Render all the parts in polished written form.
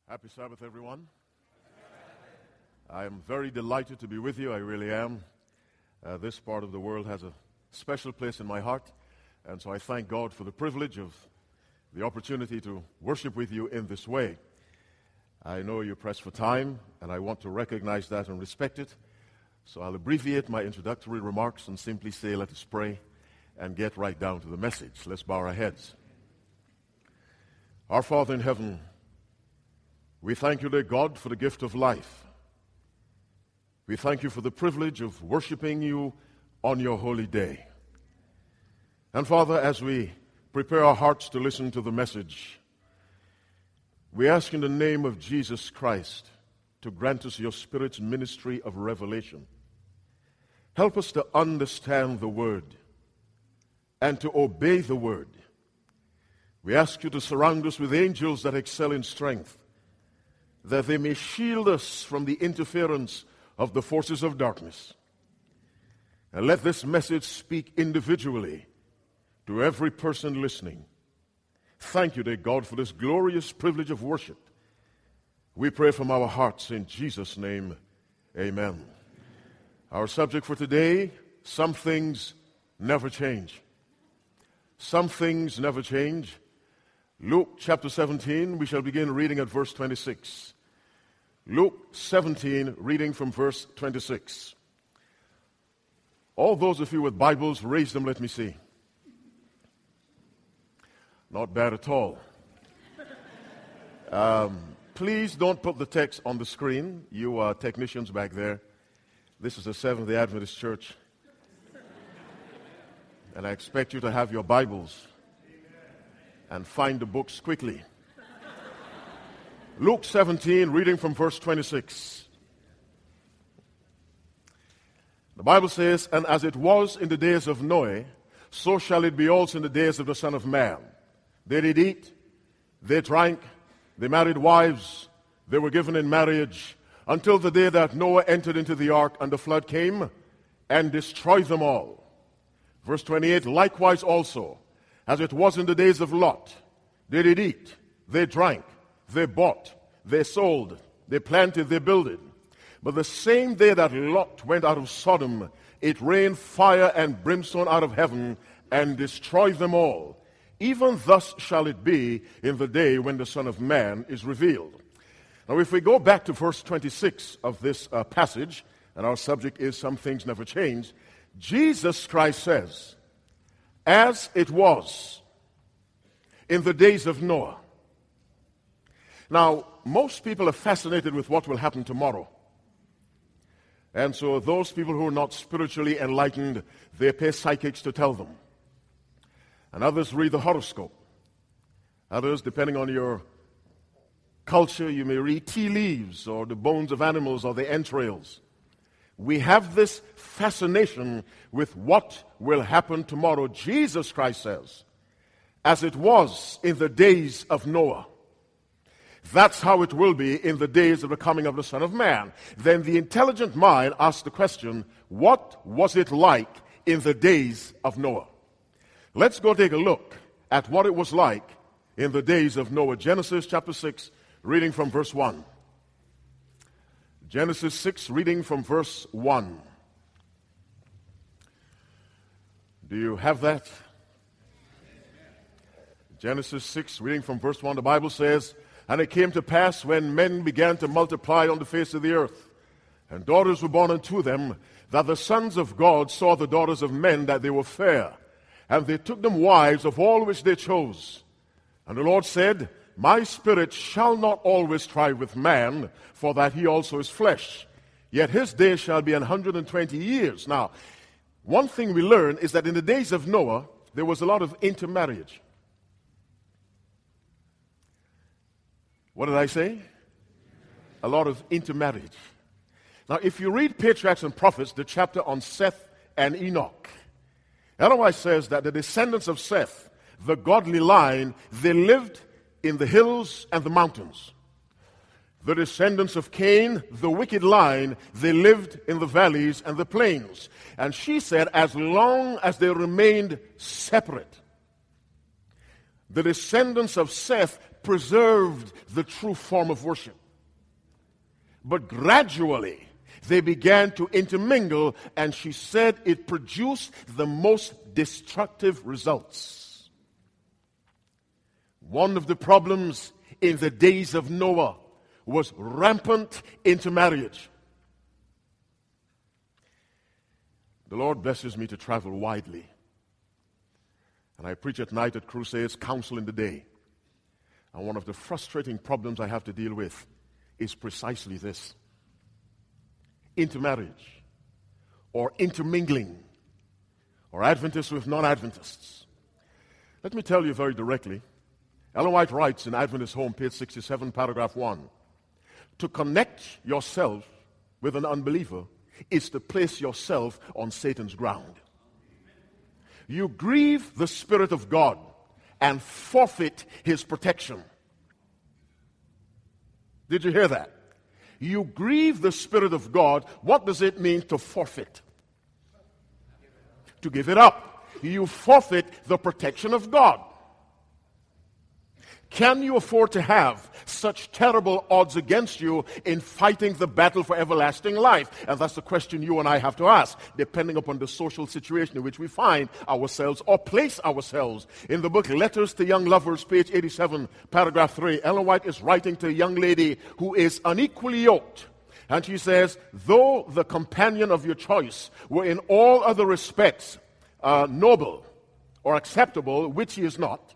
Happy Sabbath, everyone. I am very delighted to be with you. I really am. This part of the world has a special place in my heart, and so I thank God for the privilege of the opportunity to worship with you in this way. I know you're pressed for time, and I want to recognize that and respect it. So I'll abbreviate my introductory remarks and simply say, let us pray and get right down to the message. Let's bow our heads. Our Father in heaven, we thank you, dear God, for the gift of life. We thank you for the privilege of worshiping you on your holy day. And Father, as we prepare our hearts to listen to the message, we ask in the name of Jesus Christ to grant us your Spirit's ministry of revelation. Help us to understand the Word and to obey the Word. We ask you to surround us with angels that excel in strength, that they may shield us from the interference of the forces of darkness. And let this message speak individually to every person listening. Thank you, dear God, for this glorious privilege of worship. We pray from our hearts in Jesus' name, amen. Our subject for today, some things never change. Some things never change. Luke chapter 17, we shall begin reading at verse 26. Luke 17, reading from verse 26. All those of you with Bibles, raise them, let me see. Not bad at all. Please don't put the text on the screen, you technicians back there. This is the Seventh-day Adventist Church. And I expect you to have your Bibles and find the books quickly. Luke 17, reading from verse 26. The Bible says, "And as it was in the days of Noah, so shall it be also in the days of the Son of Man. They did eat, they drank, they married wives, they were given in marriage, until the day that Noah entered into the ark, and the flood came and destroyed them all." Verse 28, "Likewise also, as it was in the days of Lot, they did eat, they drank, they bought, they sold, they planted, they builded. But the same day that Lot went out of Sodom, it rained fire and brimstone out of heaven and destroyed them all. Even thus shall it be in the day when the Son of Man is revealed." Now if we go back to verse 26 of this passage, and our subject is some things never change, Jesus Christ says, "As it was in the days of Noah." Now, most people are fascinated with what will happen tomorrow. And so those people who are not spiritually enlightened, they pay psychics to tell them. And others read the horoscope. Others, depending on your culture, you may read tea leaves or the bones of animals or the entrails. We have this fascination with what will happen tomorrow. Jesus Christ says, "As it was in the days of Noah, that's how it will be in the days of the coming of the Son of Man." Then the intelligent mind asks the question, what was it like in the days of Noah? Let's go take a look at what it was like in the days of Noah. Genesis chapter 6, reading from verse 1. Genesis 6, reading from verse 1. Do you have that? Genesis 6, reading from verse 1, the Bible says, "And it came to pass when men began to multiply on the face of the earth, and daughters were born unto them, that the sons of God saw the daughters of men, that they were fair, and they took them wives of all which they chose. And the Lord said, My spirit shall not always strive with man, for that he also is flesh. Yet his days shall be 120 years. Now, one thing we learn is that in the days of Noah, there was a lot of intermarriage. What did I say? A lot of intermarriage. Now, if you read Patriarchs and Prophets, the chapter on Seth and Enoch, otherwise says that the descendants of Seth, the godly line, they lived in the hills and the mountains. The descendants of Cain, the wicked line, they lived in the valleys and the plains. And she said, as long as they remained separate, the descendants of Seth preserved the true form of worship. But gradually, they began to intermingle, and she said it produced the most destructive results. One of the problems in the days of Noah was rampant intermarriage. The Lord blesses me to travel widely. And I preach at night at crusades, counsel in the day. And one of the frustrating problems I have to deal with is precisely this: intermarriage, or intermingling, or Adventists with non-Adventists. Let me tell you very directly. Ellen White writes in Adventist Home, page 67, paragraph 1, to connect yourself with an unbeliever is to place yourself on Satan's ground. You grieve the Spirit of God and forfeit his protection. Did you hear that? You grieve the Spirit of God. What does it mean to forfeit? To give it up. You forfeit the protection of God. Can you afford to have such terrible odds against you in fighting the battle for everlasting life? And that's the question you and I have to ask, depending upon the social situation in which we find ourselves or place ourselves. In the book Letters to Young Lovers, page 87, paragraph 3, Ellen White is writing to a young lady who is unequally yoked. And she says, though the companion of your choice were in all other respects noble or acceptable, which he is not,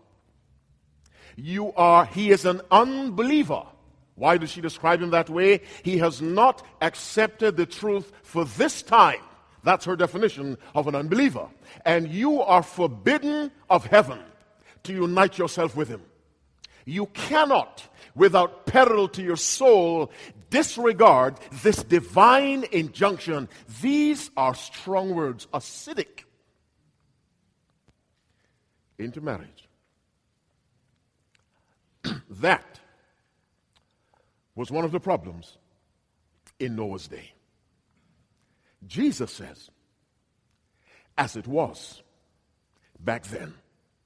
he is an unbeliever. Why does she describe him that way? He has not accepted the truth for this time. That's her definition of an unbeliever. And you are forbidden of heaven to unite yourself with him. You cannot, without peril to your soul, disregard this divine injunction. These are strong words, acidic. Intermarriage. That was one of the problems in Noah's day. Jesus says, as it was back then.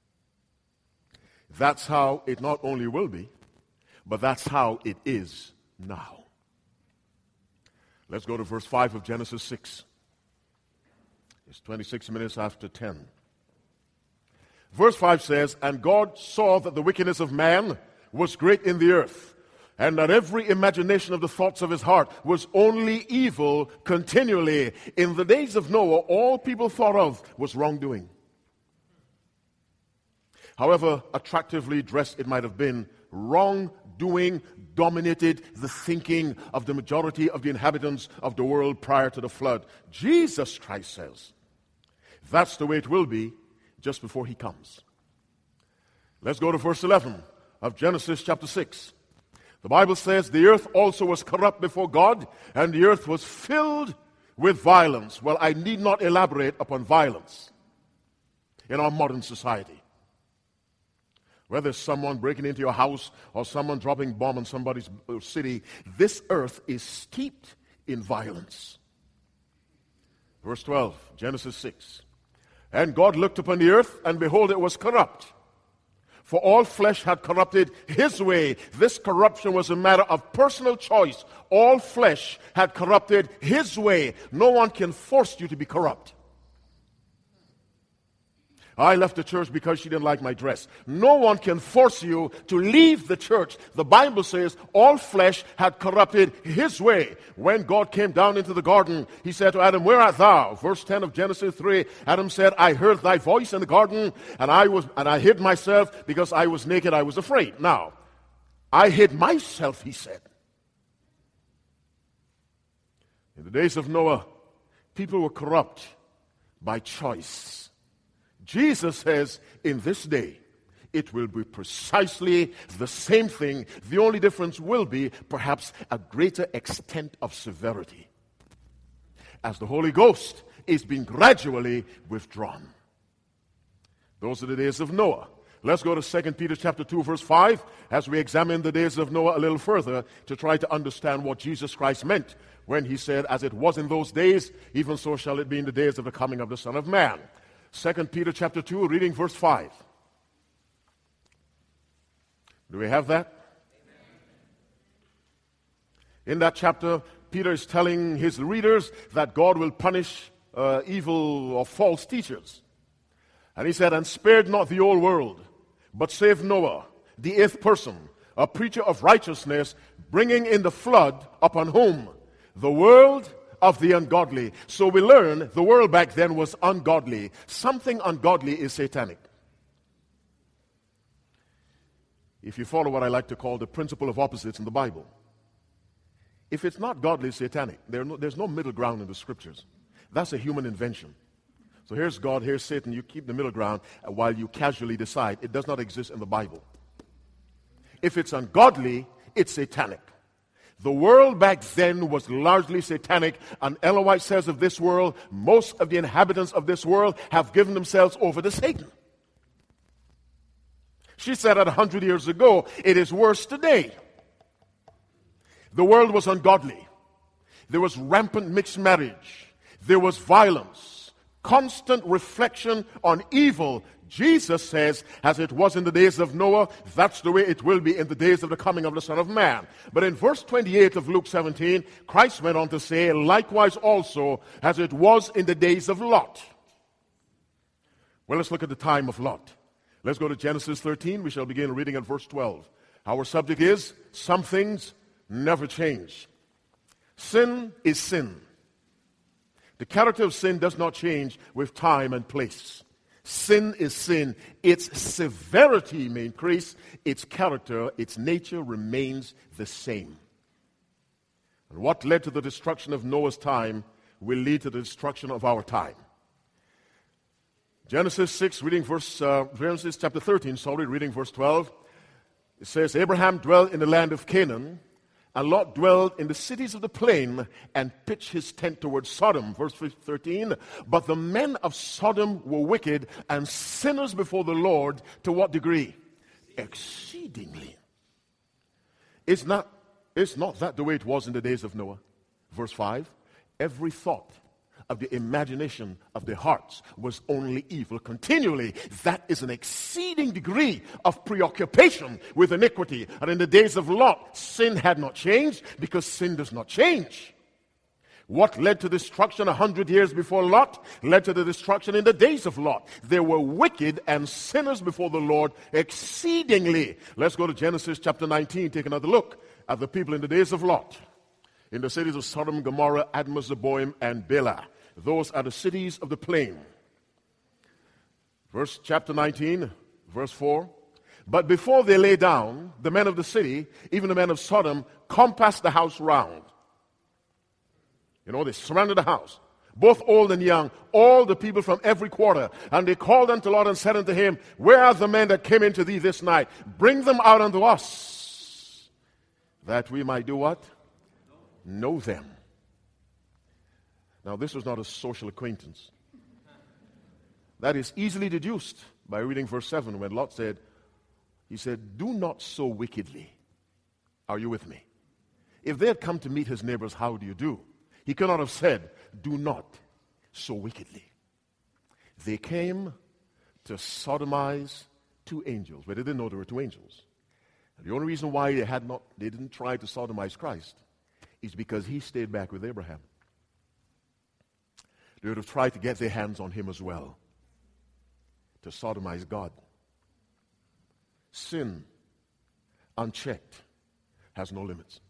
That's how it not only will be, but that's how it is now. Let's go to verse 5 of Genesis 6. It's 26 minutes after 10. Verse 5 says, and God saw that the wickedness of man was great in the earth, and that every imagination of the thoughts of his heart was only evil continually. In the days of Noah, all people thought of was wrongdoing. However attractively dressed it might have been, wrongdoing dominated the thinking of the majority of the inhabitants of the world prior to the flood. Jesus Christ says that's the way it will be just before he comes. Let's go to verse 11 of Genesis chapter 6. The Bible says, the earth also was corrupt before God, and the earth was filled with violence. Well, I need not elaborate upon violence in our modern society. Whether it's someone breaking into your house or someone dropping a bomb in somebody's city, this earth is steeped in violence. Verse 12, Genesis 6. And God looked upon the earth, and behold, it was corrupt. For all flesh had corrupted his way. This corruption was a matter of personal choice. All flesh had corrupted his way. No one can force you to be corrupt. I left the church because she didn't like my dress. No one can force you to leave the church. The Bible says all flesh had corrupted his way. When God came down into the garden, he said to Adam, where art thou? Verse 10 of Genesis 3, Adam said, I heard thy voice in the garden, and I hid myself because I was naked, I was afraid. Now, I hid myself, he said. In the days of Noah, people were corrupt by choice. Jesus says, in this day, it will be precisely the same thing. The only difference will be perhaps a greater extent of severity, as the Holy Ghost is being gradually withdrawn. Those are the days of Noah. Let's go to 2 Peter chapter 2, verse 5, as we examine the days of Noah a little further to try to understand what Jesus Christ meant when he said, as it was in those days, even so shall it be in the days of the coming of the Son of Man. 2 Peter chapter 2, reading verse 5. Do we have that? In that chapter, Peter is telling his readers that God will punish evil or false teachers. And he said, and spared not the whole world, but saved Noah, the eighth person, a preacher of righteousness, bringing in the flood upon whom? The world of the ungodly. So we learn the world back then was ungodly. Something ungodly is satanic. If you follow what I like to call the principle of opposites in the Bible, if it's not godly, it's satanic. There's no middle ground in the scriptures. That's a human invention. So here's God, here's Satan. You keep the middle ground while you casually decide. It does not exist in the Bible. If it's ungodly, it's satanic. The world back then was largely satanic, and Ellen White says of this world, most of the inhabitants of this world have given themselves over to Satan. She said that 100 years ago. It is worse today. The world was ungodly. There was rampant mixed marriage. There was violence, constant reflection on evil. Jesus says, as it was in the days of Noah, that's the way it will be in the days of the coming of the Son of Man. But in verse 28 of Luke 17, Christ went on to say, likewise also as it was in the days of Lot. Well, let's look at the time of Lot. Let's go to Genesis 13. We shall begin reading at verse 12. Our subject is, some things never change. Sin is sin. The character of sin does not change with time and place. Sin is sin. Its severity may increase. Its character, its nature remains the same. And what led to the destruction of Noah's time will lead to the destruction of our time. Genesis 6, Genesis chapter 13, reading verse 12. It says, Abraham dwelt in the land of Canaan, and Lot dwelled in the cities of the plain and pitched his tent towards Sodom. Verse 13, but the men of Sodom were wicked and sinners before the Lord. To what degree? Exceedingly. It's not that the way it was in the days of Noah. Verse 5, every thought of the imagination of their hearts was only evil continually. That is an exceeding degree of preoccupation with iniquity. And in the days of Lot, sin had not changed because sin does not change. What led to destruction 100 years before Lot led to the destruction in the days of Lot. They were wicked and sinners before the Lord exceedingly. Let's go to Genesis chapter 19, take another look at the people in the days of Lot. In the cities of Sodom, Gomorrah, Admah, Zeboim, and Bela. Those are the cities of the plain. Chapter 19, verse 4. But before they lay down, the men of the city, even the men of Sodom, compassed the house round. They surrounded the house, both old and young, all the people from every quarter. And they called unto Lot and said unto him, where are the men that came into thee this night? Bring them out unto us, that we might do what? Know them. Now, this was not a social acquaintance. That is easily deduced by reading verse 7 when Lot said, he said, do not so wickedly. Are you with me? If they had come to meet his neighbors, how do you do? He could not have said, do not so wickedly. They came to sodomize two angels, but they didn't know there were two angels. And the only reason why they didn't try to sodomize Christ is because he stayed back with Abraham. They would have tried to get their hands on him as well, to sodomize God. Sin, unchecked, has no limits.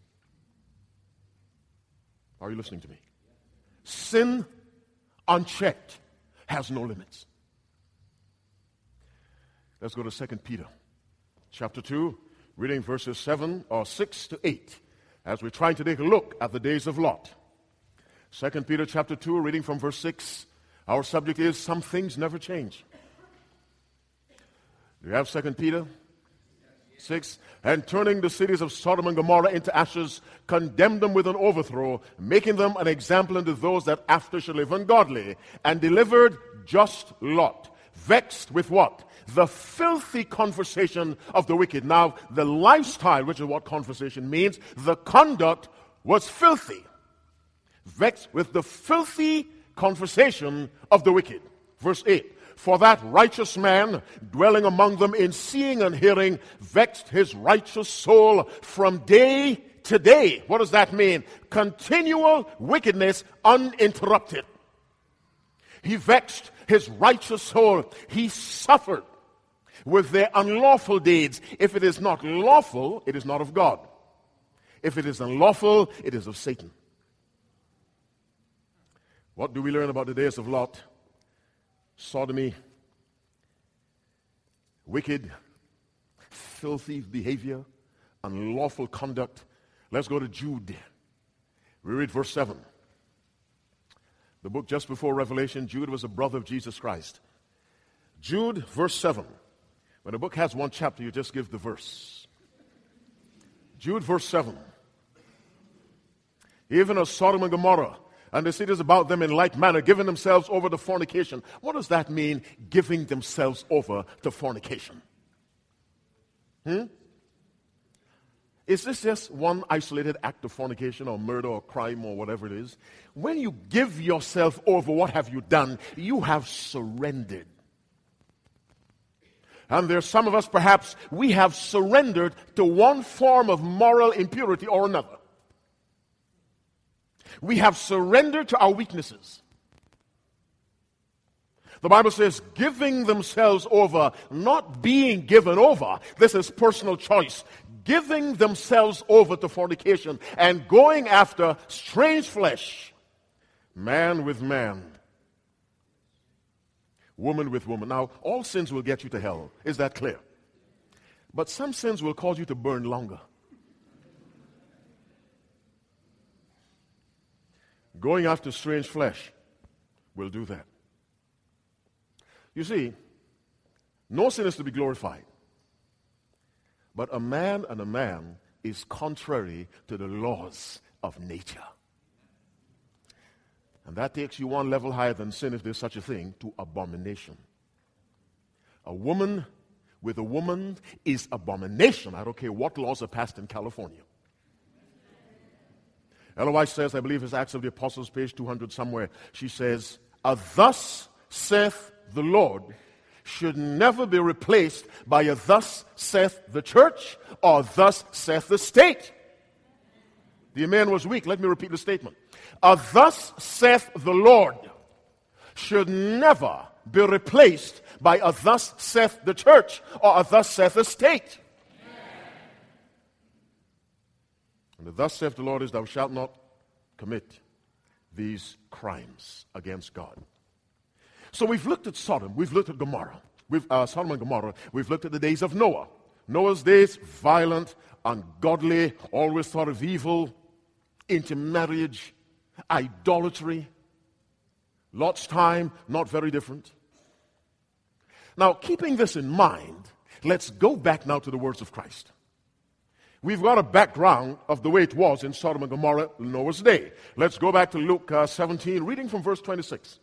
Are you listening to me? Sin, unchecked, has no limits. Let's go to 2 Peter, chapter 2, reading verses 6 to 8, as we're trying to take a look at the days of Lot. 2 Peter chapter 2, reading from verse 6. Our subject is, some things never change. Do you have 2 Peter 6? And turning the cities of Sodom and Gomorrah into ashes, condemned them with an overthrow, making them an example unto those that after shall live ungodly, and delivered just Lot, vexed with what? The filthy conversation of the wicked. Now, the lifestyle, which is what conversation means, the conduct was filthy. Vexed with the filthy conversation of the wicked. Verse 8. For that righteous man, dwelling among them in seeing and hearing, vexed his righteous soul from day to day. What does that mean? Continual wickedness uninterrupted. He vexed his righteous soul. He suffered with their unlawful deeds. If it is not lawful, it is not of God. If it is unlawful, it is of Satan. What do we learn about the days of Lot? Sodomy, wicked, filthy behavior, unlawful conduct. Let's go to Jude. We read verse 7. The book just before Revelation, Jude was a brother of Jesus Christ. Jude, verse 7. When a book has one chapter, you just give the verse. Jude, verse 7. Even as Sodom and Gomorrah and the cities about them in like manner, giving themselves over to fornication. What does that mean, giving themselves over to fornication? Is this just one isolated act of fornication or murder or crime or whatever it is? When you give yourself over, what have you done? You have surrendered. And there's some of us, perhaps, we have surrendered to one form of moral impurity or another. We have surrendered to our weaknesses. The Bible says, giving themselves over, not being given over. This is personal choice. Giving themselves over to fornication and going after strange flesh, man with man, woman with woman. Now, all sins will get you to hell. Is that clear? But some sins will cause you to burn longer. Going after strange flesh will do that. You see, no sin is to be glorified. But a man and a man is contrary to the laws of nature. And that takes you one level higher than sin, if there's such a thing, to abomination. A woman with a woman is abomination. I don't care what laws are passed in California. Ellen White says, I believe it's Acts of the Apostles, page 200 somewhere, she says, a thus saith the Lord should never be replaced by a thus saith the church or thus saith the state. The amen was weak. Let me repeat the statement. A thus saith the Lord should never be replaced by a thus saith the church or a thus saith the state. And the thus saith the Lord is, thou shalt not commit these crimes against God. So we've looked at Sodom, we've looked at Gomorrah, Sodom and Gomorrah, we've looked at the days of Noah. Noah's days, violent, ungodly, always thought of evil, intermarriage, idolatry. Lot's time, not very different. Now, keeping this in mind, let's go back now to the words of Christ. We've got a background of the way it was in Sodom and Gomorrah in Noah's day. Let's go back to Luke 17, reading from verse 26.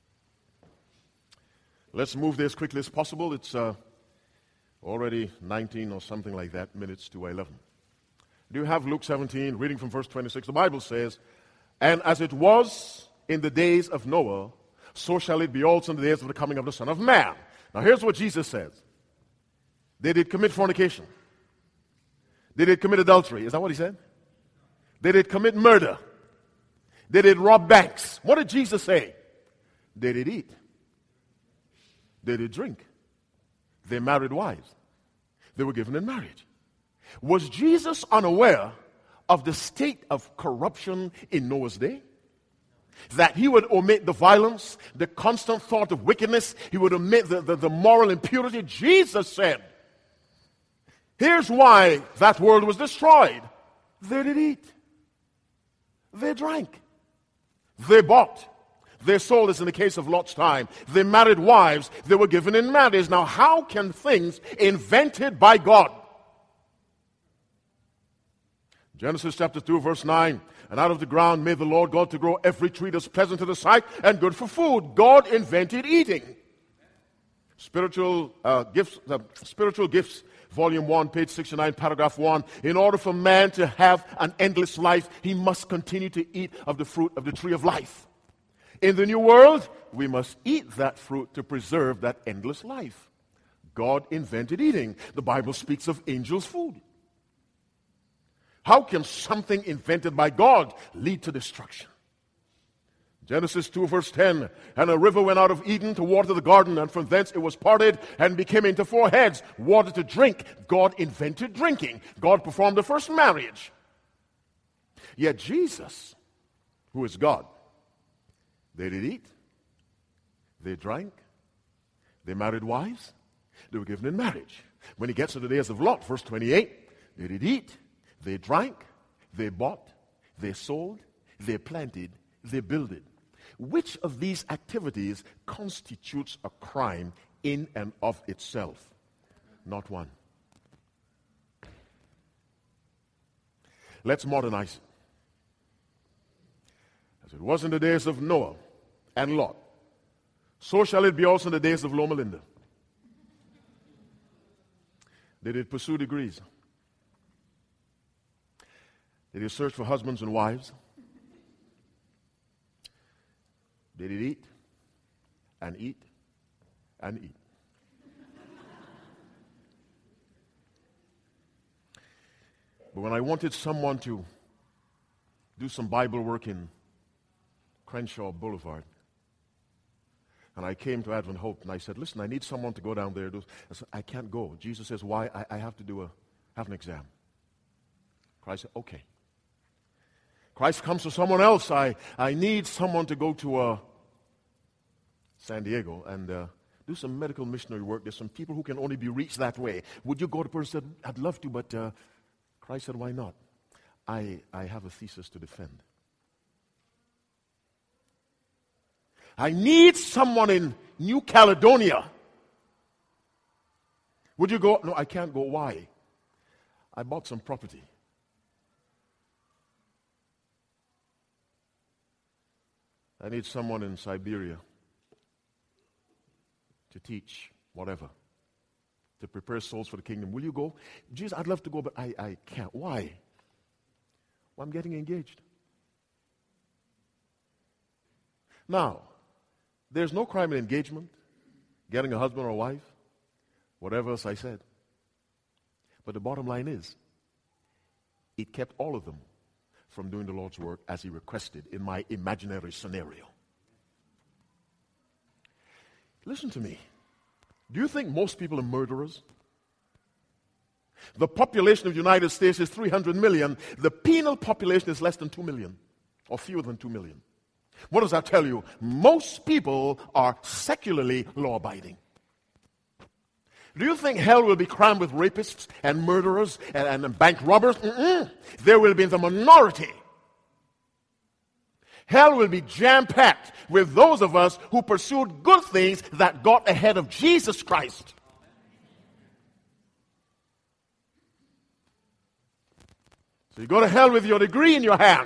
Let's move there as quickly as possible. It's already 19 or something like that minutes to 11. Do you have Luke 17, reading from verse 26? The Bible says, and as it was in the days of Noah, so shall it be also in the days of the coming of the Son of Man. Now here's what Jesus says. They did commit fornication. They did commit adultery. Is that what he said? They did commit murder. They did rob banks. What did Jesus say? They did eat. They did drink. They married wives. They were given in marriage. Was Jesus unaware of the state of corruption in Noah's day? That he would omit the violence, the constant thought of wickedness, he would omit the moral impurity. Jesus said, here's why that world was destroyed. They did eat. They drank. They bought. They sold, as in the case of Lot's time. They married wives. They were given in marriage. Now, how can things invented by God? Genesis chapter 2, verse 9. And out of the ground made the Lord God to grow every tree that's pleasant to the sight and good for food. God invented eating. Spiritual gifts, volume 1, page 69, paragraph 1. In order for man to have an endless life, he must continue to eat of the fruit of the tree of life. In the new world, we must eat that fruit to preserve that endless life. God invented eating. The Bible speaks of angels' food. How can something invented by God lead to destruction? Genesis 2 verse 10, and a river went out of Eden to water the garden, and from thence it was parted and became into four heads, water to drink. God invented drinking. God performed the first marriage. Yet Jesus, who is God, they did eat, they drank, they married wives, they were given in marriage. When he gets to the days of Lot, verse 28, they did eat, they drank, they bought, they sold, they planted, they builded. Which of these activities constitutes a crime in and of itself? Not one. Let's modernize it. As it was in the days of Noah and Lot, so shall it be also in the days of Loma Linda. They did pursue degrees. They did search for husbands and wives. They did eat and eat and eat. But when I wanted someone to do some Bible work in Crenshaw Boulevard, and I came to Advent Hope, and I said, listen, I need someone to go down there. I said, I can't go. Jesus says, why? I have to have an exam. Christ said, okay. Christ comes to someone else. I need someone to go to San Diego and do some medical missionary work. There's some people who can only be reached that way. Would you go? The person said, I'd love to, but Christ said, why not? I have a thesis to defend. I need someone in New Caledonia. Would you go? No, I can't go. Why? I bought some property. I need someone in Siberia to teach whatever, to prepare souls for the kingdom. Will you go? Jesus, I'd love to go, but I can't. Why? Well, I'm getting engaged. Now, there's no crime in engagement, getting a husband or a wife, whatever else I said. But the bottom line is, it kept all of them from doing the Lord's work as he requested in my imaginary scenario. Listen to me. Do you think most people are murderers? The population of the United States is 300 million. The penal population is less than 2 million, or fewer than 2 million. What does that tell you? Most people are secularly law-abiding. Do you think hell will be crammed with rapists and murderers and bank robbers? There will be the minority. Hell will be jam-packed with those of us who pursued good things that got ahead of Jesus Christ. So you go to hell with your degree in your hand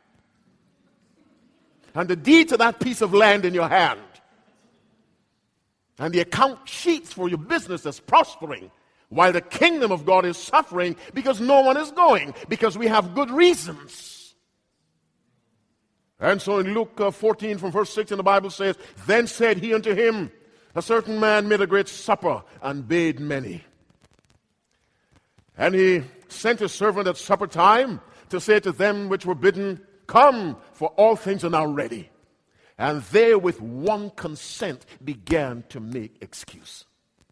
and the deed to that piece of land in your hand and the account sheets for your business that's prospering while the kingdom of God is suffering because no one is going, because we have good reasons. And so in Luke 14 from verse 6 in the Bible says, then said he unto him, a certain man made a great supper and bade many. And he sent his servant at supper time to say to them which were bidden, come, for all things are now ready. And they with one consent began to make excuse.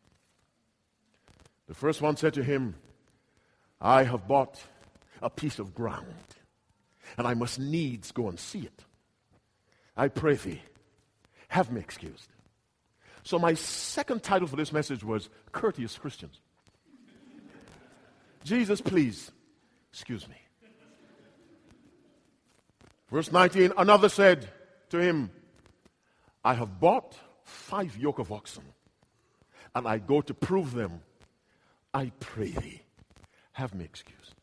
The first one said to him, I have bought a piece of ground, and I must needs go and see it. I pray thee, have me excused. So my second title for this message was Courteous Christians. Jesus, please, excuse me. Verse 19, another said to him, I have bought 5 yoke of oxen, and I go to prove them. I pray thee, have me excused.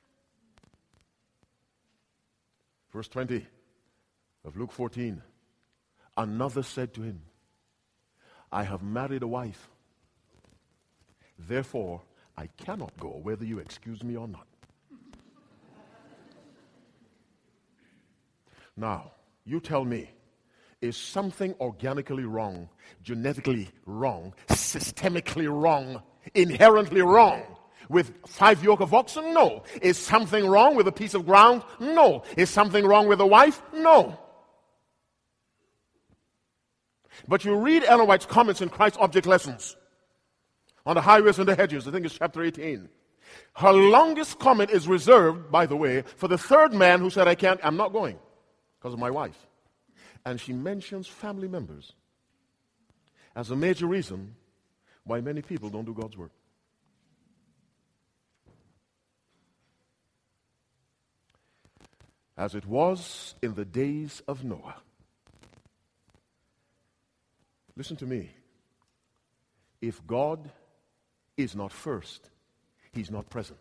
Verse 20 of Luke 14, another said to him, I have married a wife, therefore I cannot go whether you excuse me or not. Now, you tell me, is something organically wrong, genetically wrong, systemically wrong, inherently wrong. With 5 yoke of oxen? No. Is something wrong with a piece of ground? No. Is something wrong with a wife? No. But you read Ellen White's comments in Christ Object Lessons on the highways and the hedges. I think it's chapter 18. Her longest comment is reserved, by the way, for the third man who said, I'm not going because of my wife. And she mentions family members as a major reason why many people don't do God's work. As it was in the days of Noah. Listen to me. If God is not first, He's not present.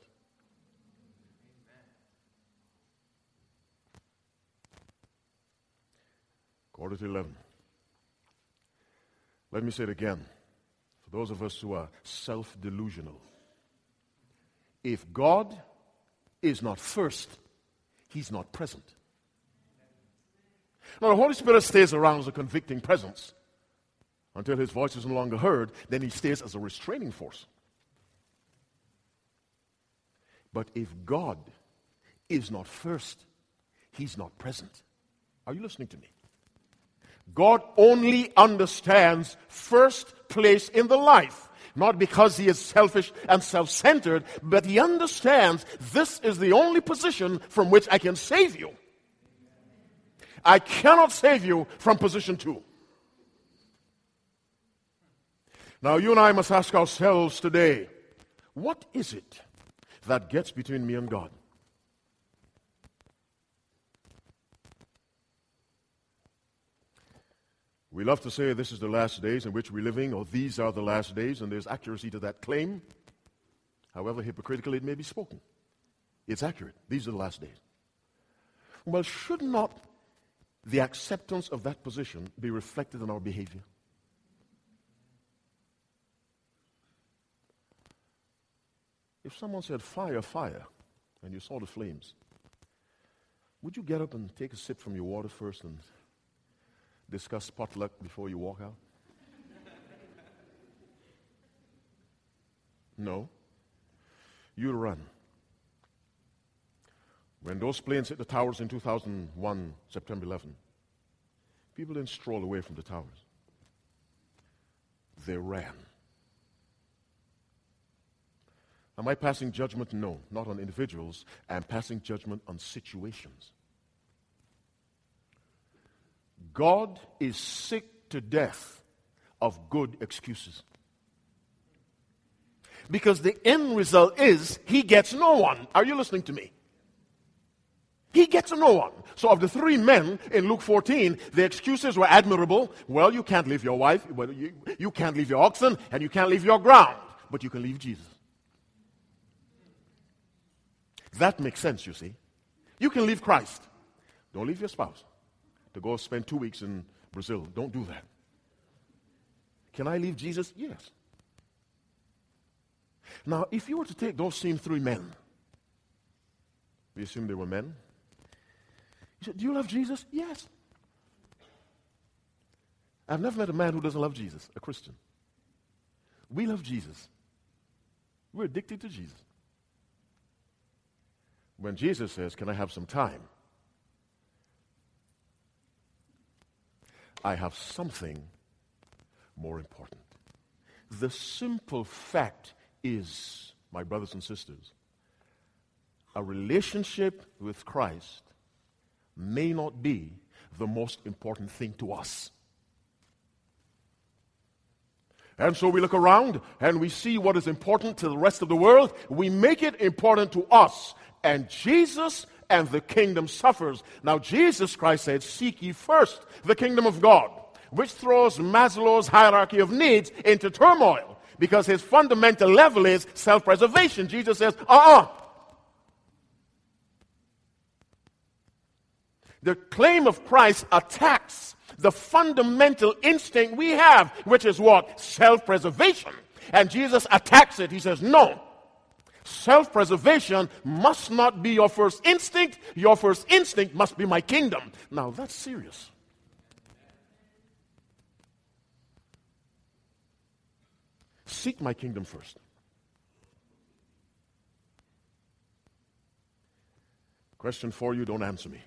Quarter to 11. Let me say it again. For those of us who are self-delusional. If God is not first, He's not present. Now, the Holy Spirit stays around as a convicting presence until His voice is no longer heard. Then He stays as a restraining force. But if God is not first, He's not present. Are you listening to me? God only understands first place in the life. Not because He is selfish and self-centered, but He understands this is the only position from which I can save you. I cannot save you from position 2. Now, you and I must ask ourselves today, what is it that gets between me and God? We love to say this is the last days in which we're living, or these are the last days, and there's accuracy to that claim. However hypocritically it may be spoken. It's accurate. These are the last days. Well, should not the acceptance of that position be reflected in our behavior? If someone said, fire, fire, and you saw the flames, would you get up and take a sip from your water first and discuss potluck before you walk out? No. You'll run. When those planes hit the towers in 2001, September 11, people didn't stroll away from the towers. They ran. Am I passing judgment? No, not on individuals. I'm passing judgment on situations. God is sick to death of good excuses. Because the end result is He gets no one. Are you listening to me? He gets no one. So of the 3 men in Luke 14, the excuses were admirable. Well, you can't leave your wife, well, you can't leave your oxen, and you can't leave your ground. But you can leave Jesus. That makes sense, you see. You can leave Christ. Don't leave your spouse to go spend 2 weeks in Brazil. Don't do that. Can I leave Jesus? Yes. Now, if you were to take those same 3 men, we assume they were men. You said, do you love Jesus? Yes. I've never met a man who doesn't love Jesus, a Christian. We love Jesus. We're addicted to Jesus. When Jesus says, can I have some time? I have something more important. The simple fact is, my brothers and sisters, a relationship with Christ may not be the most important thing to us. And so we look around and we see what is important to the rest of the world. We make it important to us. And Jesus and the kingdom suffers. Now, Jesus Christ said, seek ye first the kingdom of God, which throws Maslow's hierarchy of needs into turmoil, because his fundamental level is self-preservation. Jesus says, The claim of Christ attacks the fundamental instinct we have, which is what? Self-preservation. And Jesus attacks it. He says, no. Self-preservation must not be your first instinct. Your first instinct must be my kingdom. Now, that's serious. Seek my kingdom first. Question for you, don't answer me.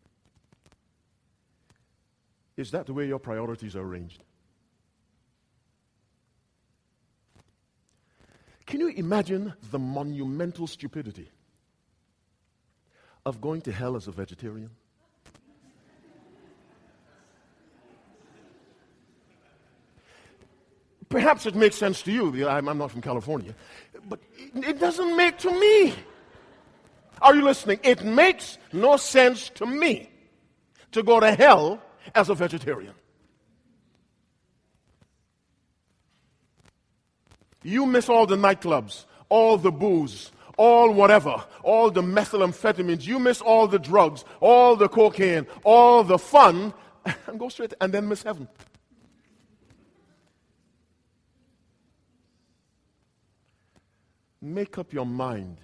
Is that the way your priorities are arranged? Can you imagine the monumental stupidity of going to hell as a vegetarian? Perhaps it makes sense to you. I'm not from California. But it doesn't make to me. Are you listening? It makes no sense to me to go to hell as a vegetarian. You miss all the nightclubs, all the booze, all whatever, all the methamphetamines. You miss all the drugs, all the cocaine, all the fun, and go straight and then miss heaven. Make up your mind.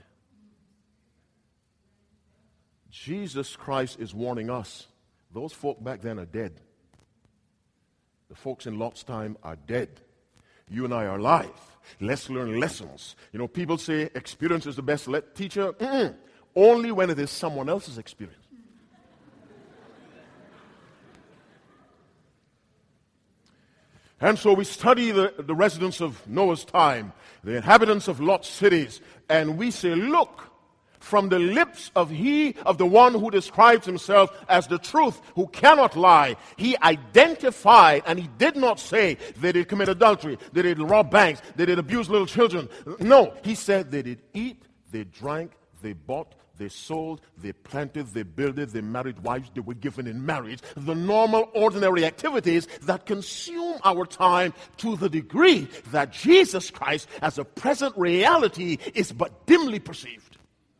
Jesus Christ is warning us. Those folk back then are dead. The folks in Lot's time are dead. You and I are alive. Let's learn lessons. You know, people say experience is the best teacher. Only when it is someone else's experience. And so we study the residents of Noah's time, the inhabitants of Lot's cities, and we say, look, from the lips of the one who describes himself as the truth, who cannot lie, he identified, and he did not say they did commit adultery, they did rob banks, they did abuse little children. No, he said they did eat, they drank, they bought, they sold, they planted, they builded, they married wives, they were given in marriage. The normal, ordinary activities that consume our time to the degree that Jesus Christ, as a present reality, is but dimly perceived.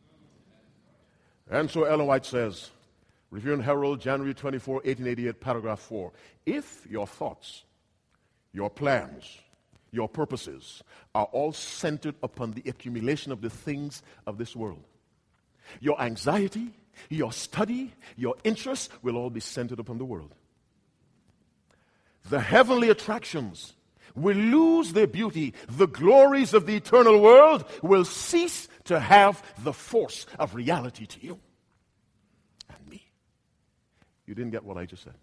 And so Ellen White says, Review and Herald, January 24, 1888, paragraph 4, if your thoughts, your plans, your purposes are all centered upon the accumulation of the things of this world, your anxiety, your study, your interests will all be centered upon the world. The heavenly attractions will lose their beauty. The glories of the eternal world will cease to have the force of reality to you and me. You didn't get what I just said.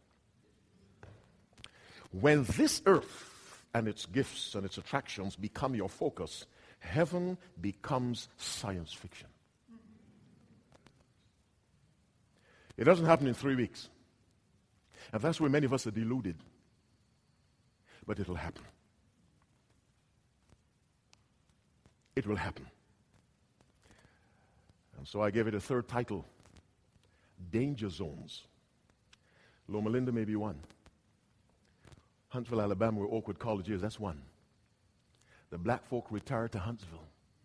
When this earth and its gifts and its attractions become your focus, heaven becomes science fiction. It doesn't happen in 3 weeks. And that's where many of us are deluded. But it'll happen. It will happen. And so I gave it a third title, Danger Zones. Loma Linda may be one. Huntsville, Alabama, where Oakwood College is, that's one. The black folk retired to Huntsville.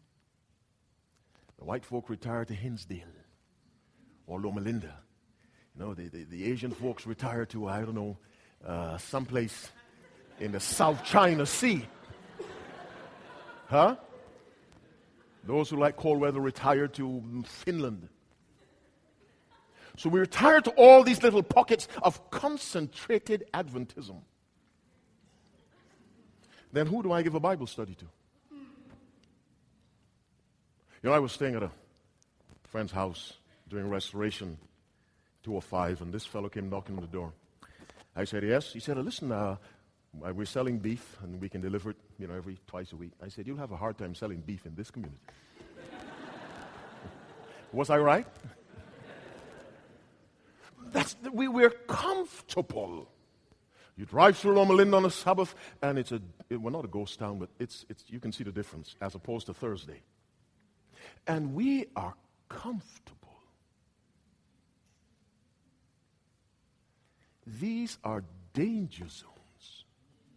The white folk retired to Hinsdale or Loma Linda. You know, the Asian folks retired to, I don't know, someplace in the South China Sea. Huh? Those who like cold weather retired to Finland. So we retired to all these little pockets of concentrated Adventism. Then who do I give a Bible study to? You know, I was staying at a friend's house during restoration, 205, and this fellow came knocking on the door. I said, yes. He said, listen, we're selling beef, and we can deliver it, every twice a week. I said, you'll have a hard time selling beef in this community. Was I right? We're comfortable. You drive through Loma Linda on a Sabbath, and we're not a ghost town, but it's you can see the difference as opposed to Thursday. And we are comfortable. These are danger zones.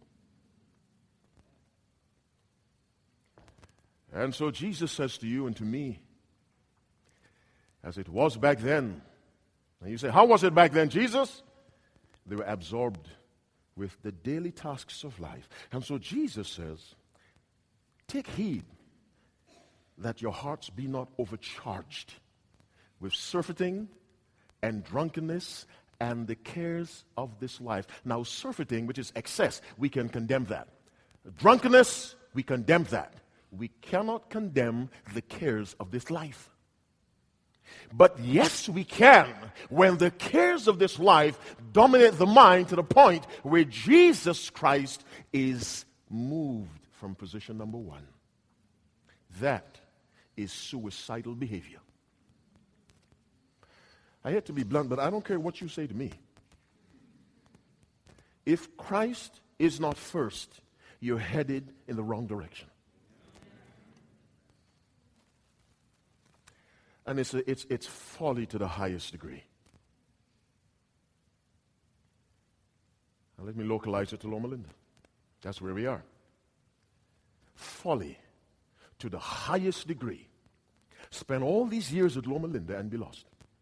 And so Jesus says to you and to me, as it was back then. And you say, how was it back then, Jesus? They were absorbed with the daily tasks of life. And so Jesus says, take heed that your hearts be not overcharged with surfeiting and drunkenness and the cares of this life. Now, surfeiting, which is excess, we can condemn that. Drunkenness, we condemn that. We cannot condemn the cares of this life. But yes, we can when the cares of this life dominate the mind to the point where Jesus Christ is moved from position number one. That is suicidal behavior. I hate to be blunt, but I don't care what you say to me. If Christ is not first, you're headed in the wrong direction. And it's folly to the highest degree. Now let me localize it to Loma Linda. That's where we are. Folly to the highest degree. Spend all these years at Loma Linda and be lost.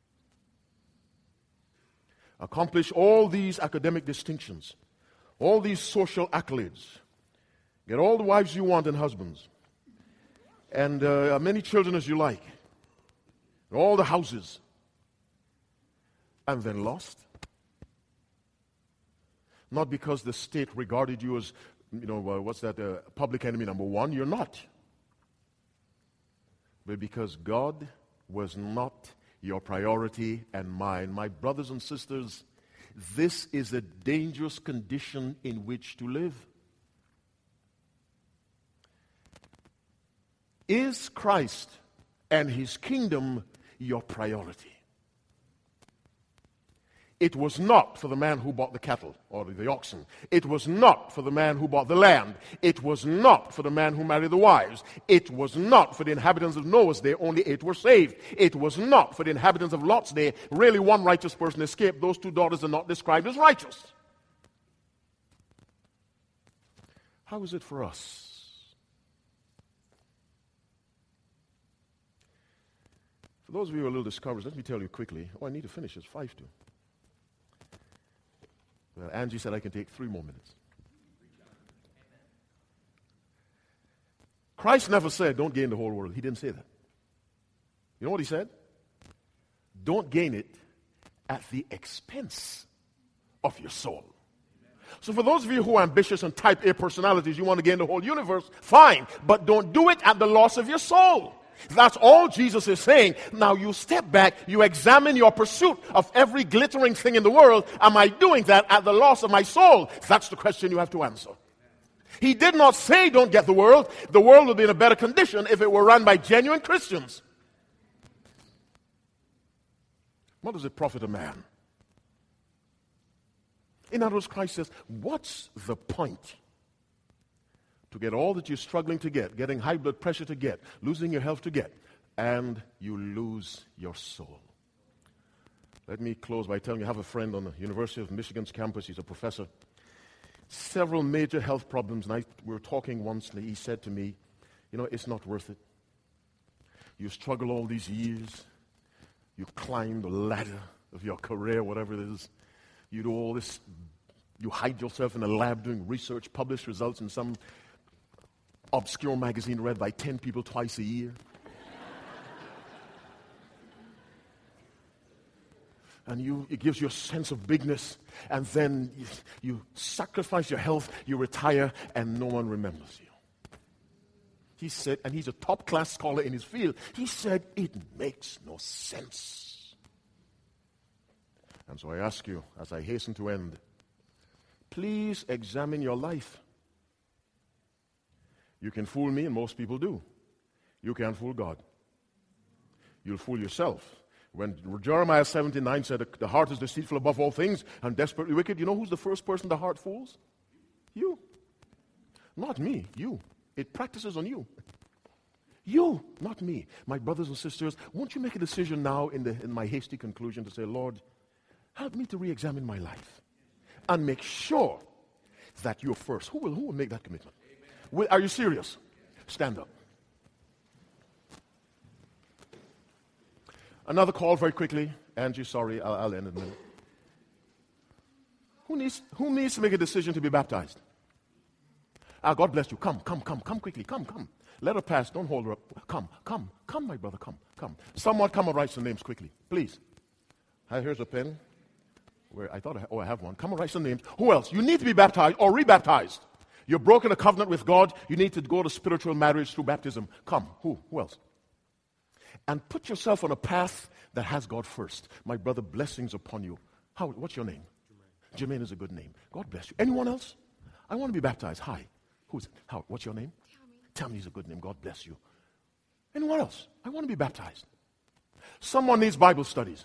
Accomplish all these academic distinctions, all these social accolades, get all the wives you want and husbands, and many children as you like, all the houses, and then lost. Not because the state regarded you as, public enemy number one. You're not. But because God was not your priority and mine. My brothers and sisters, this is a dangerous condition in which to live. Is Christ and his kingdom your priority? It was not for the man who bought the cattle or the oxen. It was not for the man who bought the land. It was not for the man who married the wives. It was not for the inhabitants of Noah's day. Only 8 were saved. It was not for the inhabitants of Lot's day. Really, one righteous person escaped. Those 2 daughters are not described as righteous. How is it for us? For those of you who are a little discouraged, let me tell you quickly. Oh, I need to finish. It's 5 to. Well, Angie said I can take 3 more minutes. Christ never said, don't gain the whole world. He didn't say that. You know what he said? Don't gain it at the expense of your soul. So for those of you who are ambitious and type A personalities, you want to gain the whole universe, fine. But don't do it at the loss of your soul. That's all Jesus is saying. Now you step back, you examine your pursuit of every glittering thing in the world. Am I doing that at the loss of my soul? That's the question you have to answer. He did not say don't get the world. The world would be in a better condition if it were run by genuine Christians. What does it profit a man? In other words, Christ says, what's the point? To get all that you're struggling to get, getting high blood pressure to get, losing your health to get, and you lose your soul. Let me close by telling you, I have a friend on the University of Michigan's campus. He's a professor. Several major health problems, and we were talking once, and he said to me, it's not worth it. You struggle all these years. You climb the ladder of your career, whatever it is. You do all this. You hide yourself in a lab doing research, publish results in some obscure magazine read by 10 people twice a year. And it gives you a sense of bigness. And then you sacrifice your health, you retire, and no one remembers you. He said, and he's a top-class scholar in his field, he said, it makes no sense. And so I ask you, as I hasten to end, please examine your life. You can fool me, and most people do. You can't fool God. You'll fool yourself. When Jeremiah 17:9 said, the heart is deceitful above all things and desperately wicked, you know who's the first person the heart fools? You. Not me, you. It practices on you. You, not me. My brothers and sisters, won't you make a decision now in my hasty conclusion to say, Lord, help me to re-examine my life and make sure that you're first. Who will make that commitment? Are you serious? Stand up. Another call very quickly. Angie, sorry, I'll end in a minute. Who needs to make a decision to be baptized? God bless you. Come quickly. Come. Let her pass. Don't hold her up. Come, my brother. Come. Someone come and write some names quickly, please. Here's a pen. Where I thought I have one. Come and write some names. Who else? You need to be baptized or rebaptized. You've broken a covenant with God. You need to go to spiritual marriage through baptism. Come. Who else? And put yourself on a path that has God first. My brother, blessings upon you. What's your name? Jermaine is a good name. God bless you. Anyone else? I want to be baptized. Hi. Who's it? What's your name? Tammy is a good name. God bless you. Anyone else? I want to be baptized. Someone needs Bible studies.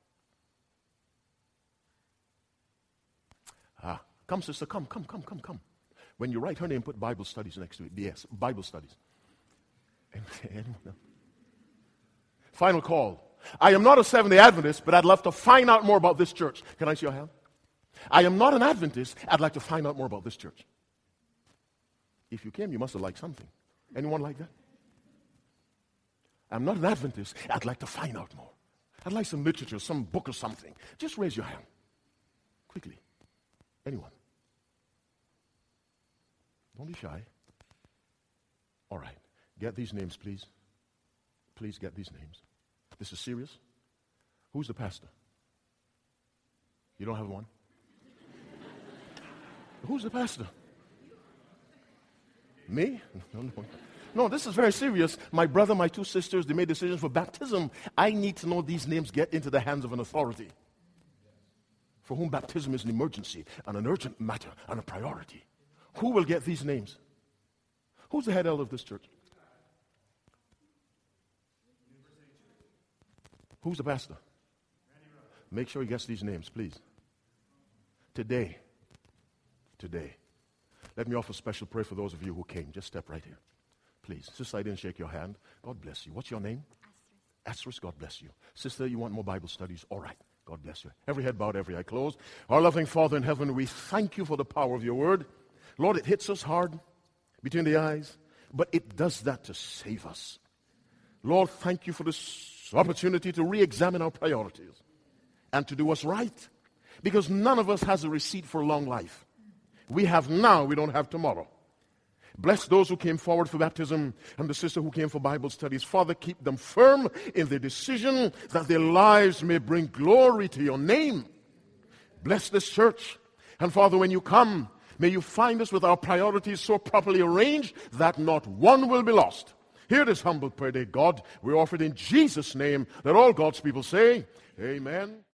Come, sister, come. When you write her name, put Bible studies next to it. Yes, Bible studies. Anyone else? Final call. I am not a Seventh-day Adventist, but I'd love to find out more about this church. Can I see your hand? I am not an Adventist. I'd like to find out more about this church. If you came, you must have liked something. Anyone like that? I'm not an Adventist. I'd like to find out more. I'd like some literature, some book or something. Just raise your hand. Quickly. Anyone? Don't be shy. All right. Get these names, please. Please get these names. This is serious. Who's the pastor? You don't have one? Who's the pastor? Me? No, this is very serious. My brother, my two sisters, they made decisions for baptism. I need to know these names get into the hands of an authority for whom baptism is an emergency and an urgent matter and a priority. Who will get these names? Who's the head elder of this church? Who's the pastor? Make sure he gets these names, please. Today. Let me offer special prayer for those of you who came. Just step right here. Please. Sister, I didn't shake your hand. God bless you. What's your name? Astrid. God bless you. Sister, you want more Bible studies? All right. God bless you. Every head bowed, every eye closed. Our loving Father in heaven, we thank you for the power of your word. Lord, it hits us hard between the eyes, but it does that to save us. Lord, thank you for this opportunity to re-examine our priorities and to do what's right, because none of us has a receipt for long life. We have now, we don't have tomorrow. Bless those who came forward for baptism and the sister who came for Bible studies. Father, keep them firm in their decision that their lives may bring glory to your name. Bless this church. And Father, when you come, may you find us with our priorities so properly arranged that not one will be lost. Hear this humble prayer, dear God. We offer it in Jesus' name. Let all God's people say, Amen.